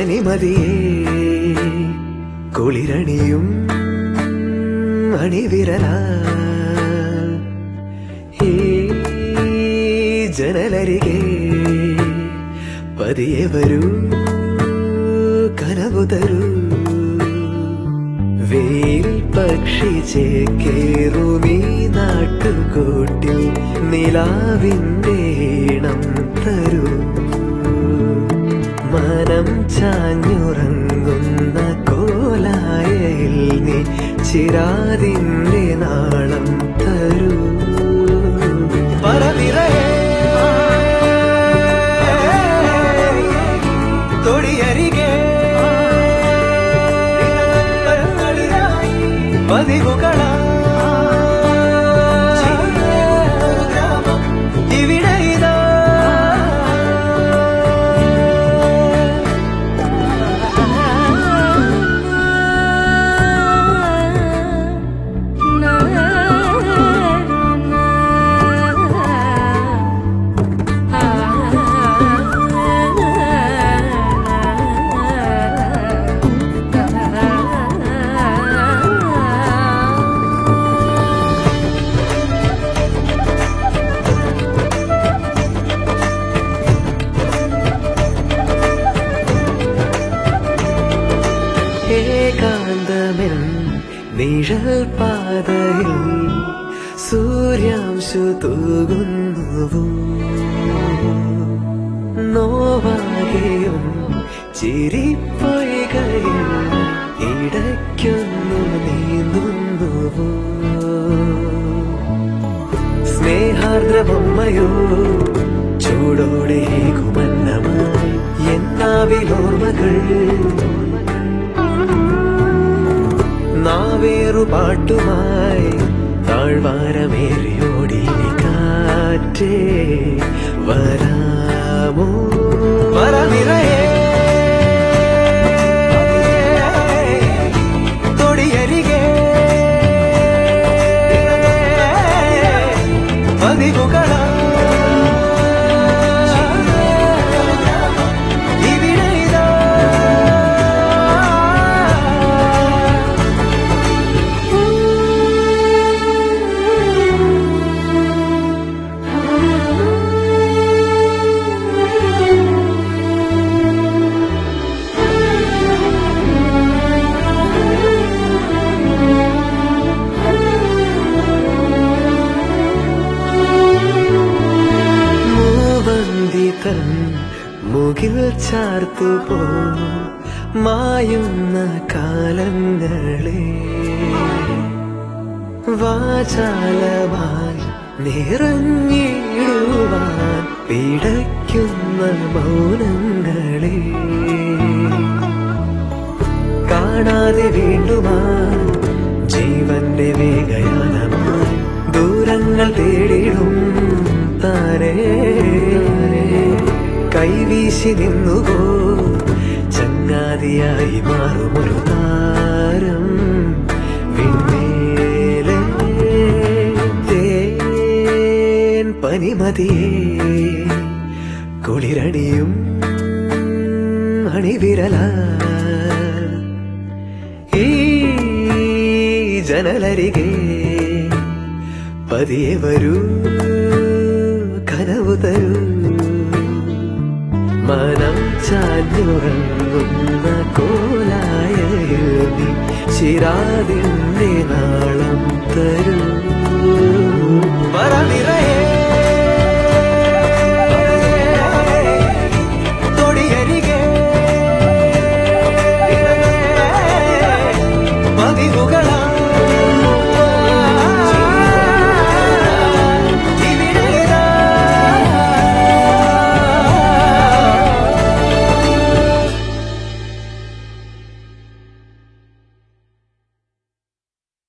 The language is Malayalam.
പനിമതിയേ കുളിരണിയും അണിവിരലാൽ ഈ ജനലരികെ പതിയെ വരൂ കനവു തരൂ വെയിൽ പക്ഷി ചേക്കേറുമീ നാട്ടുകൂട്ടിൽ നിലാവിന്റെ ഈണം തരൂ മനം ചാഞ്ഞുറങ്ങുന്ന കോലായയിൽ നീ ചിരാതിന്റെ നാളം തരൂ പറനിറയെ തൊടിയരികെ പതിവുകള ഏകാന്തമെൻ നിഴൽ പാതയിൽ സൂര്യാംശു തൂകുന്നുവോ നോവാകെയും ചിരിപ്പൊയ്കയിൽ ഇടയ്ക്കൊന്നു നീന്തുന്നുവോ സ്നേഹാർദ്രമമ്മയോ ചൂടോടെ കുമന്നമായി എന്നാവിലോർമ്മകൾ നാവേറു പാട്ടുമായി താഴ്വാരമേറിയോടി കാറ്റേ വരാമോ പറനിറയെ തൊടിയരികെ പതിവുകള മുകിൽ ചാർത്തുപോ മായുന്ന കാലങ്ങളെ വാചാലമായി നിറഞ്ഞിടുവാൻ പിടയ്ക്കുന്ന മൗനങ്ങളെ കാണാതെ വീണ്ടുമാ ജീവന്റെ വേഗയാനമായി ദൂരങ്ങൾ തേടിടും താരേ കൈവീശി നിന്നുപോ ചങ്ങാതിയായി മാറുമൊരു താരം വിണ്മേലെ തേൻ പനിമതിയേ കുളിരണിയും അണിവിരലാൽ ഈ ജനലരികെ പതിയെ വരൂ കനവു തരൂ മനം ചാഞ്ഞുറങ്ങുന്ന കോലായയിൽ നീ ചിരാതിന്റെ നാളം തരൂ പറനിറയെ